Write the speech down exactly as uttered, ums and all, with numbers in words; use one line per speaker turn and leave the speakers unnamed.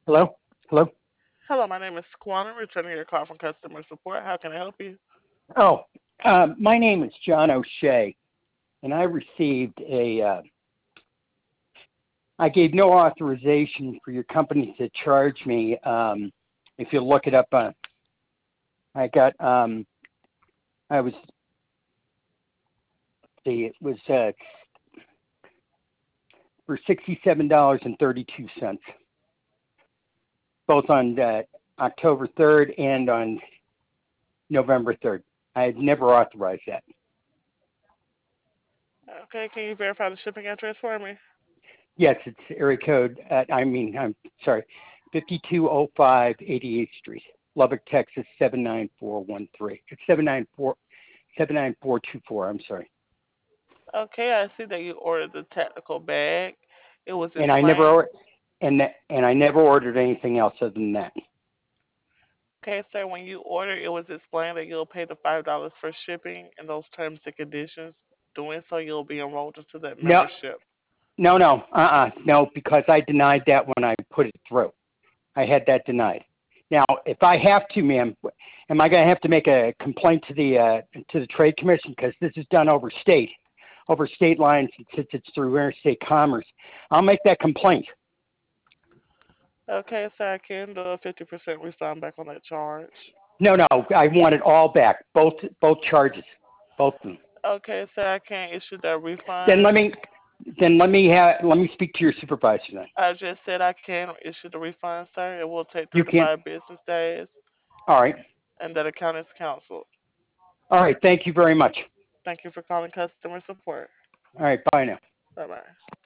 Hello? Hello?
Hello, my name is Squanna, returning your call from customer support. How can I help you?
Oh, um, my name is John O'Shea, and I received a. Uh, I gave no authorization for your company to charge me. Um, if you look it up, uh, I got. Um, I was. See, it was uh, for sixty-seven dollars and thirty-two cents, both on uh, October third and on November third. I had never authorized that.
Okay, can you verify the shipping address for me?
Yes, it's area code. At, I mean, I'm sorry, fifty-two oh five eighty-eighth Street, Lubbock, Texas seven nine four one three. It's seven nine four seven nine four two four. I'm sorry.
Okay, I see that you ordered the technical bag. It was
And I
explained.
never and that, and I never ordered anything else other than that.
Okay, sir, when you ordered, it was explained that you'll pay the five dollars for shipping and those terms and conditions. Doing so, you'll be enrolled into that
No,
membership.
no, no, uh-uh, no, because I denied that when I put it through. I had that denied. Now, if I have to, ma'am, am I going to have to make a complaint to the uh, to the Trade Commission because this is done over state, over state lines since it's through interstate commerce? I'll make that complaint.
Okay, sir, I can do a fifty percent refund back on that charge.
No, no, I want it all back, both both charges, both of them.
Okay, sir, I can't issue that
Then let
refund.
me then let me have let me speak to your supervisor then.
I just said I can issue the refund, sir. It will take
You
three to
can't.
five business days,
All right,
and that account is canceled.
all right. Thank you very much.
Thank you for calling customer support.
All right, bye now.
Bye bye.